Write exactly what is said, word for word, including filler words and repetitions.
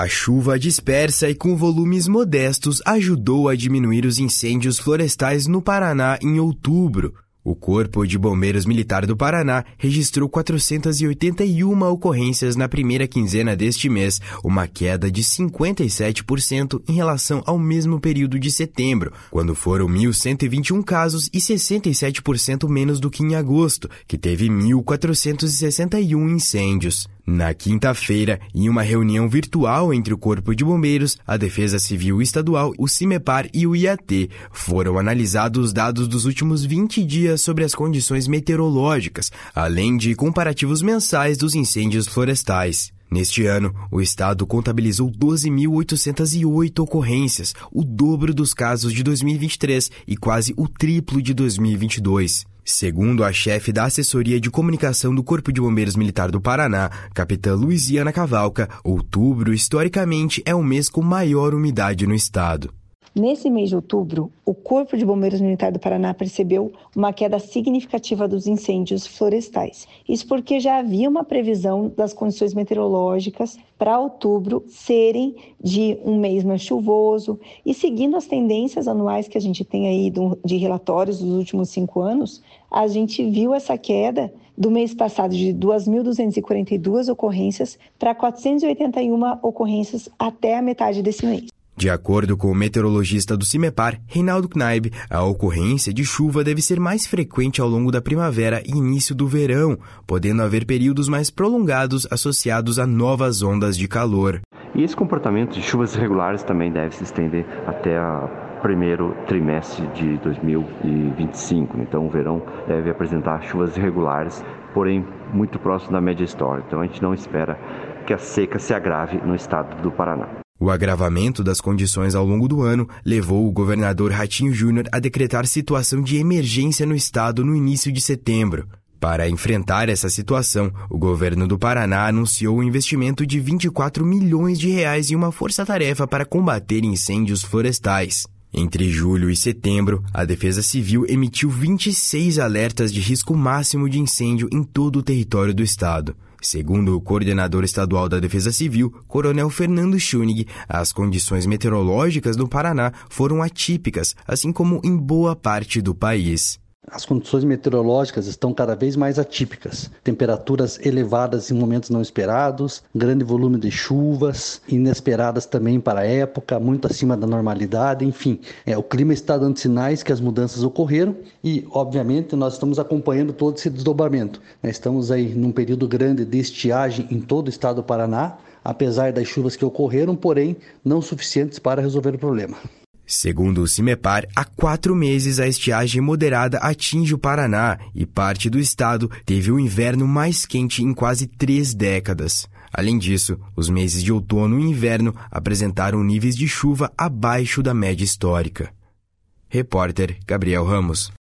A chuva dispersa e com volumes modestos ajudou a diminuir os incêndios florestais no Paraná em outubro. O Corpo de Bombeiros Militar do Paraná registrou quatrocentas e oitenta e uma ocorrências na primeira quinzena deste mês, uma queda de cinquenta e sete por cento em relação ao mesmo período de setembro, quando foram mil cento e vinte e um casos e sessenta e sete por cento menos do que em agosto, que teve mil quatrocentos e sessenta e um incêndios. Na quinta-feira, em uma reunião virtual entre o Corpo de Bombeiros, a Defesa Civil Estadual, o CIMEPAR e o I A T, foram analisados os dados dos últimos vinte dias sobre as condições meteorológicas, além de comparativos mensais dos incêndios florestais. Neste ano, o estado contabilizou doze mil oitocentas e oito ocorrências, o dobro dos casos de dois mil e vinte e três e quase o triplo de dois mil e vinte e dois. Segundo a chefe da Assessoria de Comunicação do Corpo de Bombeiros Militar do Paraná, capitã Luiziana Cavalca, outubro, historicamente, é o mês com maior umidade no estado. Nesse mês de outubro, o Corpo de Bombeiros Militar do Paraná percebeu uma queda significativa dos incêndios florestais. Isso porque já havia uma previsão das condições meteorológicas para outubro serem de um mês mais chuvoso e seguindo as tendências anuais que a gente tem aí de relatórios dos últimos cinco anos, a gente viu essa queda do mês passado de duas mil duzentas e quarenta e duas ocorrências para quatrocentas e oitenta e uma ocorrências até a metade desse mês. De acordo com o meteorologista do CIMEPAR, Reinaldo Knaib, a ocorrência de chuva deve ser mais frequente ao longo da primavera e início do verão, podendo haver períodos mais prolongados associados a novas ondas de calor. E esse comportamento de chuvas irregulares também deve se estender até o primeiro trimestre de dois mil e vinte e cinco. Então o verão deve apresentar chuvas irregulares, porém muito próximo da média histórica. Então a gente não espera que a seca se agrave no estado do Paraná. O agravamento das condições ao longo do ano levou o governador Ratinho Júnior a decretar situação de emergência no estado no início de setembro. Para enfrentar essa situação, o governo do Paraná anunciou um investimento de vinte e quatro milhões de reais em uma força-tarefa para combater incêndios florestais. Entre julho e setembro, a Defesa Civil emitiu vinte e seis alertas de risco máximo de incêndio em todo o território do estado. Segundo o coordenador estadual da Defesa Civil, Coronel Fernando Schunig, as condições meteorológicas no Paraná foram atípicas, assim como em boa parte do país. As condições meteorológicas estão cada vez mais atípicas. Temperaturas elevadas em momentos não esperados, grande volume de chuvas, inesperadas também para a época, muito acima da normalidade, enfim. É, o clima está dando sinais que as mudanças ocorreram e, obviamente, nós estamos acompanhando todo esse desdobramento. Estamos aí num período grande de estiagem em todo o estado do Paraná, apesar das chuvas que ocorreram, porém, não suficientes para resolver o problema. Segundo o CIMEPAR, há quatro meses a estiagem moderada atinge o Paraná e parte do estado teve o inverno mais quente em quase três décadas. Além disso, os meses de outono e inverno apresentaram níveis de chuva abaixo da média histórica. Repórter Gabriel Ramos.